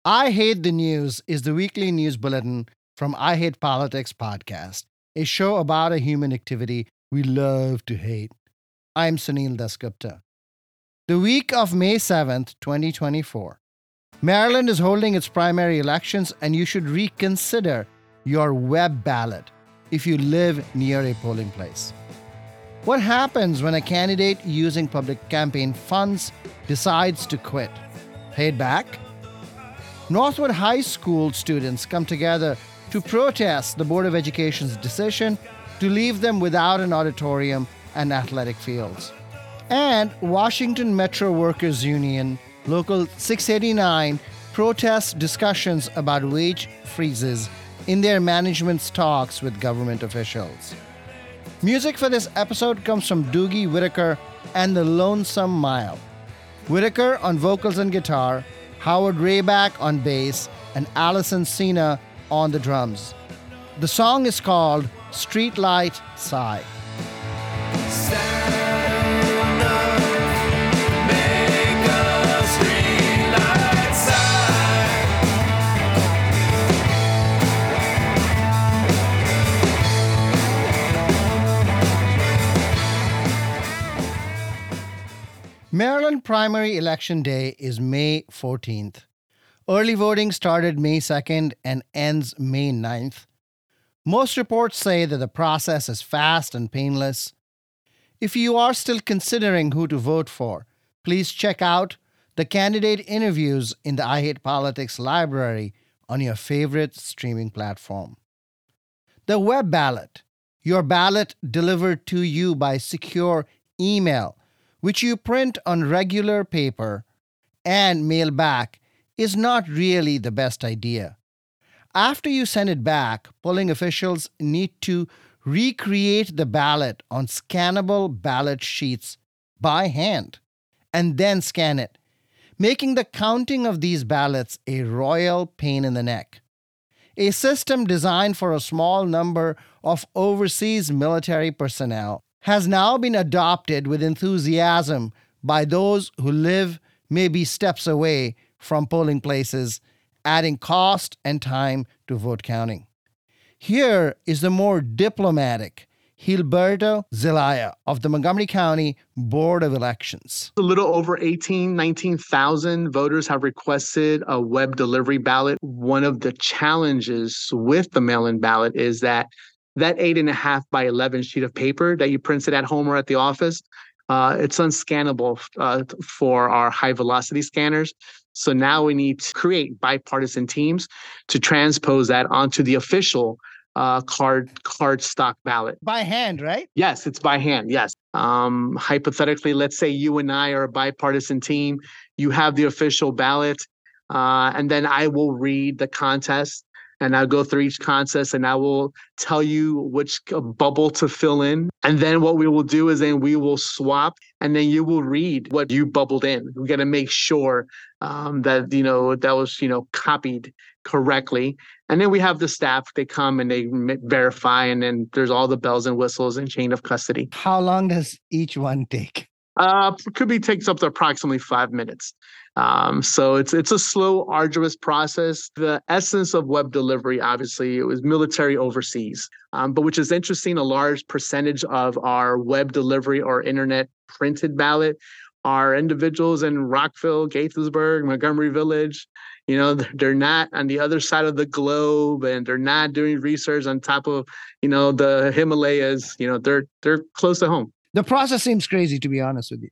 I Hate the News is the weekly news bulletin from I Hate Politics podcast, a show about a human activity we love to hate. I'm Sunil Dasgupta. The week of May 7th, 2024, Maryland is holding its primary elections, and you should reconsider your web ballot if you live near a polling place. What happens when a candidate using public campaign funds decides to quit? Paid back? Northwood High School students come together to protest the Board of Education's decision to leave them without an auditorium and athletic fields. And Washington Metro Workers Union, Local 689, protests discussions about wage freezes in their management's talks with government officials. Music for this episode comes from Doogie Whitaker and the Lonesome Mile. Whitaker on vocals and guitar, Howard Rayback on bass, and Allison Cena on the drums. The song is called Streetlight Sigh. Maryland primary election day is May 14th. Early voting started May 2nd and ends May 9th. Most reports say that the process is fast and painless. If you are still considering who to vote for, please check out the candidate interviews in the I Hate Politics library on your favorite streaming platform. The web ballot, your ballot delivered to you by secure email, which you print on regular paper and mail back, is not really the best idea. After you send it back, polling officials need to recreate the ballot on scannable ballot sheets by hand and then scan it, making the counting of these ballots a royal pain in the neck. A system designed for a small number of overseas military personnel has now been adopted with enthusiasm by those who live maybe steps away from polling places, adding cost and time to vote counting. Here is the more diplomatic Gilberto Zelaya of the Montgomery County Board of Elections. A little over 19,000 voters have requested a web delivery ballot. One of the challenges with the mail-in ballot is that 8.5 by 11 sheet of paper that you printed at home or at the office, it's unscannable for our high velocity scanners. So now we need to create bipartisan teams to transpose that onto the official card stock ballot. By hand, right? Yes, it's by hand. Yes. Hypothetically, let's say you and I are a bipartisan team. You have the official ballot, and then I will read the contest. And I'll go through each contest and I will tell you which bubble to fill in. And then what we will do is then we will swap and then you will read what you bubbled in. We got to make sure that, that was, copied correctly. And then we have the staff, they come and they verify, and then there's all the bells and whistles and chain of custody. How long does each one take? Takes up to approximately 5 minutes. So it's a slow, arduous process. The essence of web delivery, obviously, it was military overseas. But which is interesting, a large percentage of our web delivery or internet printed ballot are individuals in Rockville, Gaithersburg, Montgomery Village. They're not on the other side of the globe, and they're not doing research on top of, the Himalayas. They're close to home. The process seems crazy, to be honest with you.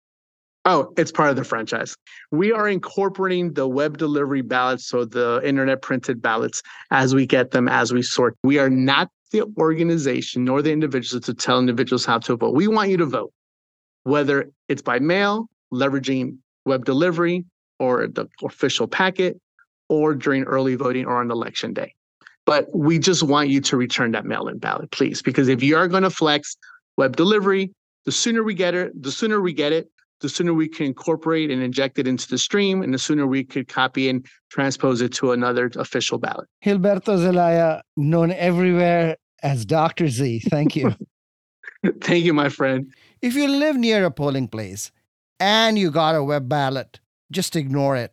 Oh, it's part of the franchise. We are incorporating the web delivery ballots, so the internet printed ballots, as we get them, as we sort. We are not the organization nor the individuals to tell individuals how to vote. We want you to vote, whether it's by mail, leveraging web delivery, or the official packet, or during early voting or on election day. But we just want you to return that mail-in ballot, please, because if you are going to flex web delivery, the sooner we get it, the sooner we can incorporate and inject it into the stream, and the sooner we could copy and transpose it to another official ballot. Gilberto Zelaya, known everywhere as Dr. Z. Thank you. Thank you, my friend. If you live near a polling place and you got a web ballot, just ignore it.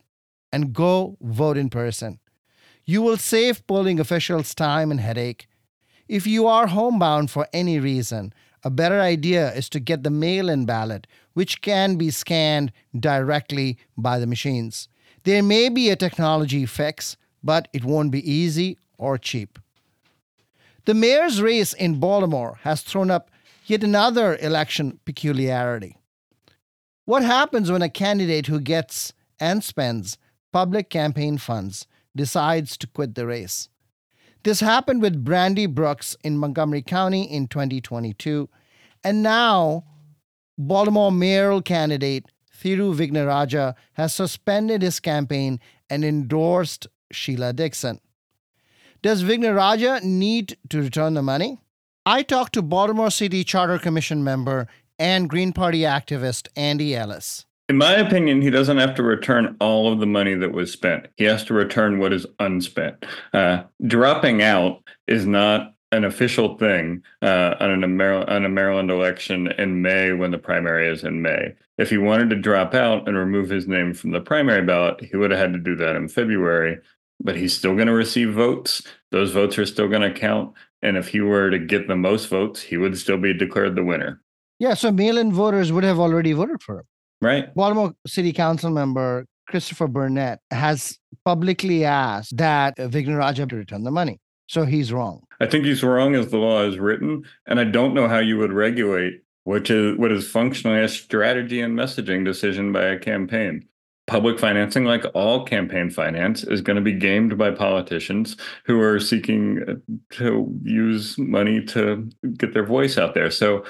and go vote in person. You will save polling officials time and headache. If you are homebound for any reason, a better idea is to get the mail-in ballot, which can be scanned directly by the machines. There may be a technology fix, but it won't be easy or cheap. The mayor's race in Baltimore has thrown up yet another election peculiarity. What happens when a candidate who gets and spends public campaign funds decides to quit the race? This happened with Brandy Brooks in Montgomery County in 2022, and now Baltimore mayoral candidate Thiru Vignarajah has suspended his campaign and endorsed Sheila Dixon. Does Vignarajah need to return the money? I talked to Baltimore City Charter Commission member and Green Party activist Andy Ellis. In my opinion, he doesn't have to return all of the money that was spent. He has to return what is unspent. Dropping out is not an official thing on a Maryland election in May when the primary is in May. If he wanted to drop out and remove his name from the primary ballot, he would have had to do that in February. But he's still going to receive votes. Those votes are still going to count. And if he were to get the most votes, he would still be declared the winner. Yeah, so mail-in voters would have already voted for him. Right. Baltimore City Council member Christopher Burnett has publicly asked that Vignarajah to return the money. So he's wrong. I think he's wrong as the law is written. And I don't know how you would regulate what is functionally a strategy and messaging decision by a campaign. Public financing, like all campaign finance, is going to be gamed by politicians who are seeking to use money to get their voice out there. So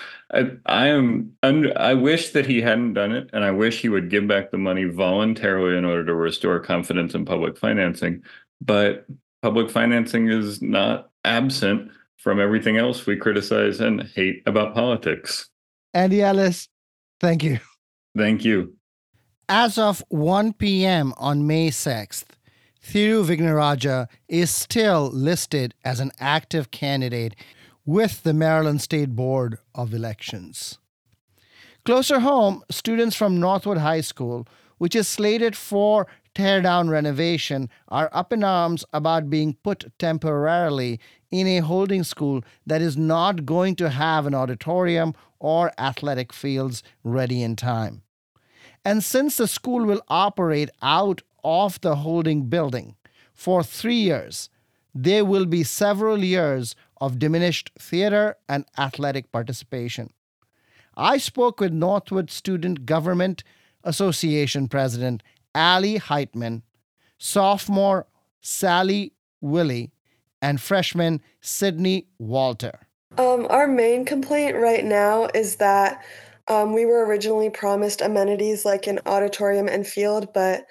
I wish that he hadn't done it, and I wish he would give back the money voluntarily in order to restore confidence in public financing. But public financing is not absent from everything else we criticize and hate about politics. Andy Ellis, thank you. Thank you. As of 1 p.m. on May 6th, Thiru Vignarajah is still listed as an active candidate with the Maryland State Board of Elections. Closer home, students from Northwood High School, which is slated for tear-down renovation, are up in arms about being put temporarily in a holding school that is not going to have an auditorium or athletic fields ready in time. And since the school will operate out of the holding building for 3 years, there will be several years of diminished theater and athletic participation. I spoke with Northwood Student Government Association President Ali Heitman, sophomore Sally Willie, and freshman Sydney Walter. Our main complaint right now is that we were originally promised amenities like an auditorium and field, but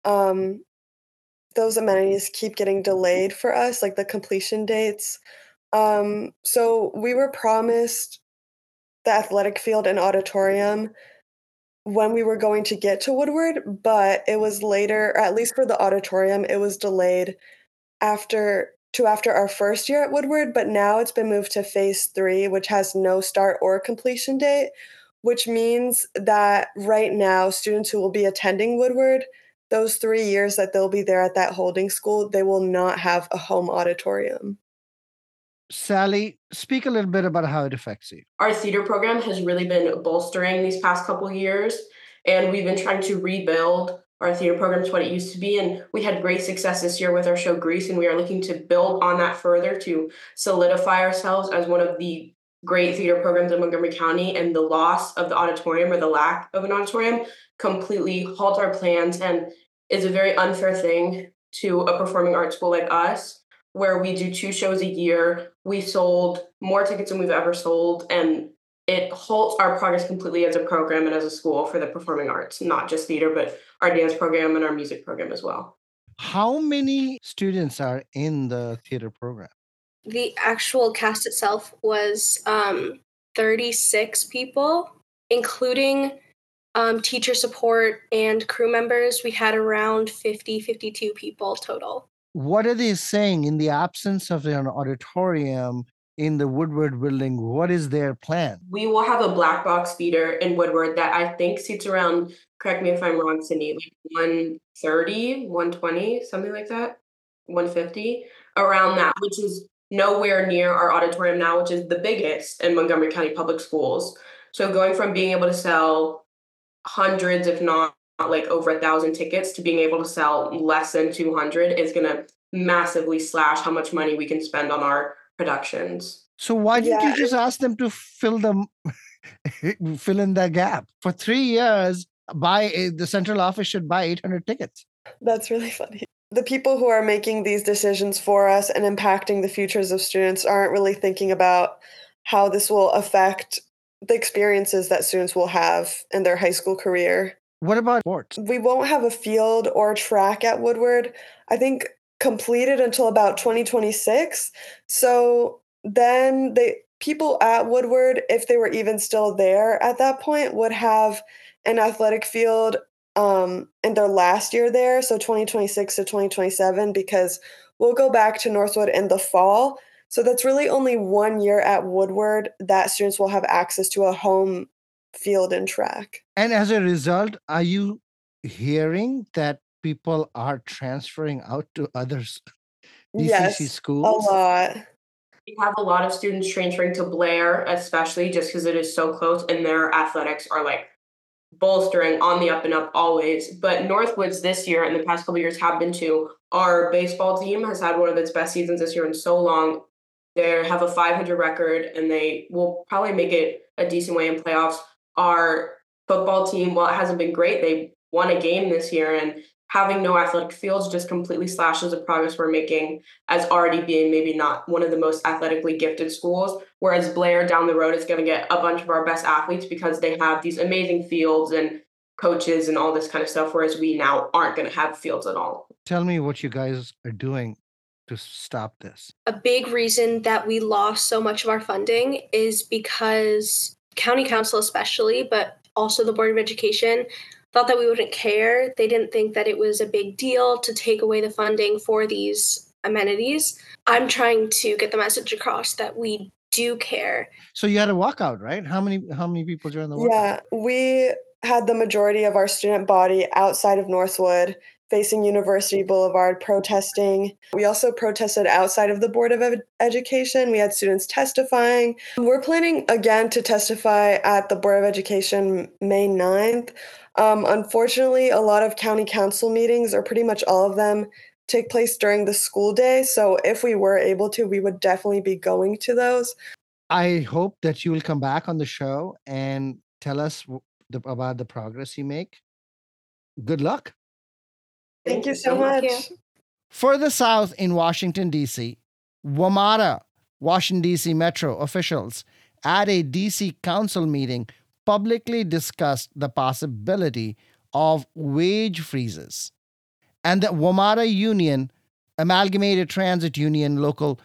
those amenities keep getting delayed for us, like the completion dates. So we were promised the athletic field and auditorium when we were going to get to Woodward, but it was later, or at least for the auditorium, it was delayed after our first year at Woodward, but now it's been moved to phase 3, which has no start or completion date, which means that right now, students who will be attending Woodward, those 3 years that they'll be there at that holding school, they will not have a home auditorium. Sally, speak a little bit about how it affects you. Our theater program has really been bolstering these past couple of years, and we've been trying to rebuild our theater program to what it used to be. And we had great success this year with our show Grease, and we are looking to build on that further to solidify ourselves as one of the great theater programs in Montgomery County. And the loss of the auditorium, or the lack of an auditorium, completely halts our plans and is a very unfair thing to a performing arts school like us, where we do 2 shows a year. We sold more tickets than we've ever sold, and it halts our progress completely as a program and as a school for the performing arts, not just theater, but our dance program and our music program as well. How many students are in the theater program? The actual cast itself was 36 people, including teacher support and crew members. We had around 52 people total. What are they saying in the absence of an auditorium? in the Woodward building. What is their plan? We will have a black box feeder in Woodward that I think seats around, correct me if I'm wrong, Cindy, like 130, 120, something like that, 150, around that, which is nowhere near our auditorium now, which is the biggest in Montgomery County Public Schools. So going from being able to sell hundreds, if not like over 1,000 tickets, to being able to sell less than 200 is going to massively slash how much money we can spend on our productions. So why didn't Yeah, you just ask them to fill in the gap? For 3 years, the central office should buy 800 tickets. that's really funny. The people who are making these decisions for us and impacting the futures of students aren't really thinking about how this will affect the experiences that students will have in their high school career. What about sports? We won't have a field or track at Woodward, I think, completed until about 2026. So then people at Woodward, if they were even still there at that point, would have an athletic field in their last year there, so 2026 to 2027, because we'll go back to Northwood in the fall. So that's really only 1 year at Woodward that students will have access to a home field and track. And as a result, are you hearing that people are transferring out to other DCC Yes, a schools? lot. We have a lot of students transferring to Blair, especially just because it is so close and their athletics are like bolstering on the up and up always. But Northwoods this year and the past couple of years have been too. Our baseball team has had one of its best seasons this year in so long. They have a 500 record and they will probably make it a decent way in playoffs. Our football team, while it hasn't been great, they won a game this year, and having no athletic fields just completely slashes the progress we're making as already being maybe not one of the most athletically gifted schools. Whereas Blair down the road is going to get a bunch of our best athletes because they have these amazing fields and coaches and all this kind of stuff, whereas we now aren't going to have fields at all. Tell me what you guys are doing to stop this. A big reason that we lost so much of our funding is because county council especially, but also the Board of Education, thought that we wouldn't care. They didn't think that it was a big deal to take away the funding for these amenities. I'm trying to get the message across that we do care. So you had a walkout, right? How many people joined the walkout? Yeah, we had the majority of our student body outside of Northwood, facing University Boulevard, protesting. We also protested outside of the Board of Education. We had students testifying. We're planning again to testify at the Board of Education May 9th. Unfortunately, a lot of county council meetings, or pretty much all of them, take place during the school day. So if we were able to, we would definitely be going to those. I hope that you will come back on the show and tell us about the progress you make. Good luck. Thank you so much. Thank you. Further south in Washington, D.C., WMATA, Washington, D.C. Metro officials at a D.C. council meeting publicly discussed the possibility of wage freezes. And the WMATA Union, Amalgamated Transit Union Local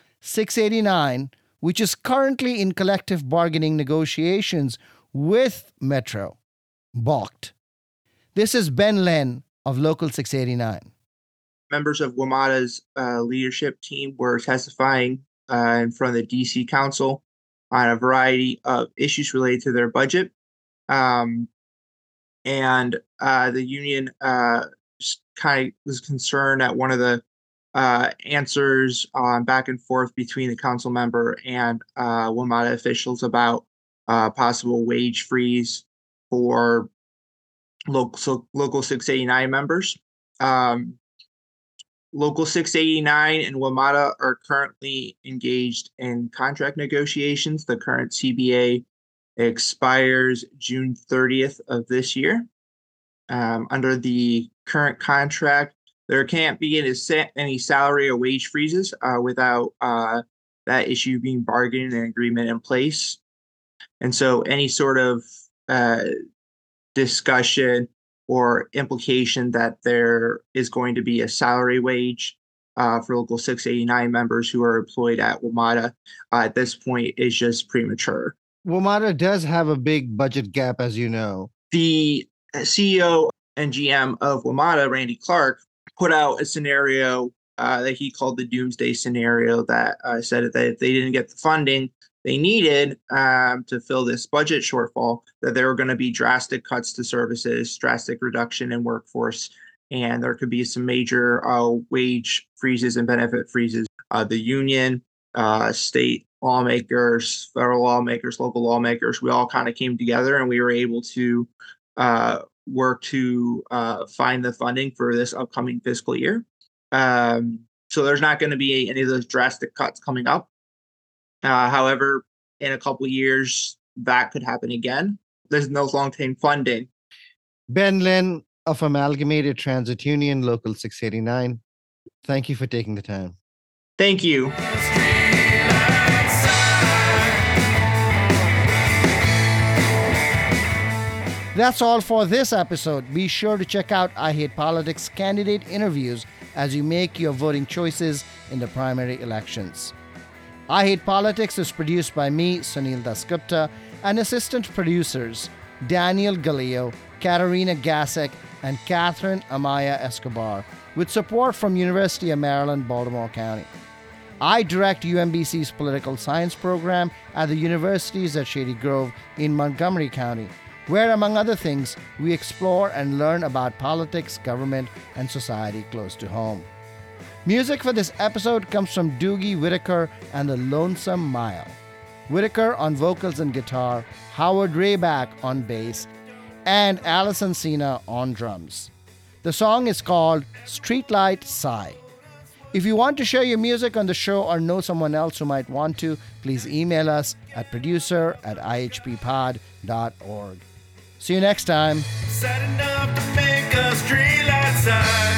689, which is currently in collective bargaining negotiations with Metro, balked. This is Ben Len of Local 689. Members of WMATA's leadership team were testifying in front of the DC Council on a variety of issues related to their budget. And the union kind of was concerned at one of the answers on back and forth between the council member and WMATA officials about possible wage freeze for local 689 members. Local 689 and WMATA are currently engaged in contract negotiations. The current CBA expires June 30th of this year. Under the current contract, there can't be any salary or wage freezes without that issue being bargained and agreement in place. And so any sort of discussion or implication that there is going to be a salary wage for local 689 members who are employed at WMATA at this point is just premature. WMATA does have a big budget gap, as you know. The CEO and GM of WMATA, Randy Clark, put out a scenario that he called the doomsday scenario that said that if they didn't get the funding they needed to fill this budget shortfall, that there were going to be drastic cuts to services, drastic reduction in workforce, and there could be some major wage freezes and benefit freezes. The union, state lawmakers, federal lawmakers, local lawmakers, we all kind of came together and we were able to work to find the funding for this upcoming fiscal year. So there's not going to be any of those drastic cuts coming up. However, in a couple of years, that could happen again. There's no long-term funding. Ben Lynn of Amalgamated Transit Union, Local 689. Thank you for taking the time. Thank you. That's all for this episode. Be sure to check out I Hate Politics candidate interviews as you make your voting choices in the primary elections. I Hate Politics is produced by me, Sunil Dasgupta, and assistant producers Daniel Galileo, Katarina Gasek, and Catherine Amaya Escobar, with support from University of Maryland, Baltimore County. I direct UMBC's political science program at the universities at Shady Grove in Montgomery County, where, among other things, we explore and learn about politics, government, and society close to home. Music for this episode comes from Doogie Whitaker and the Lonesome Mile. Whitaker on vocals and guitar, Howard Rayback on bass, and Alison Cena on drums. The song is called Streetlight Sigh. If you want to share your music on the show or know someone else who might want to, please email us at producer@ihppod.org. See you next time. Sad enough to make a streetlight sigh.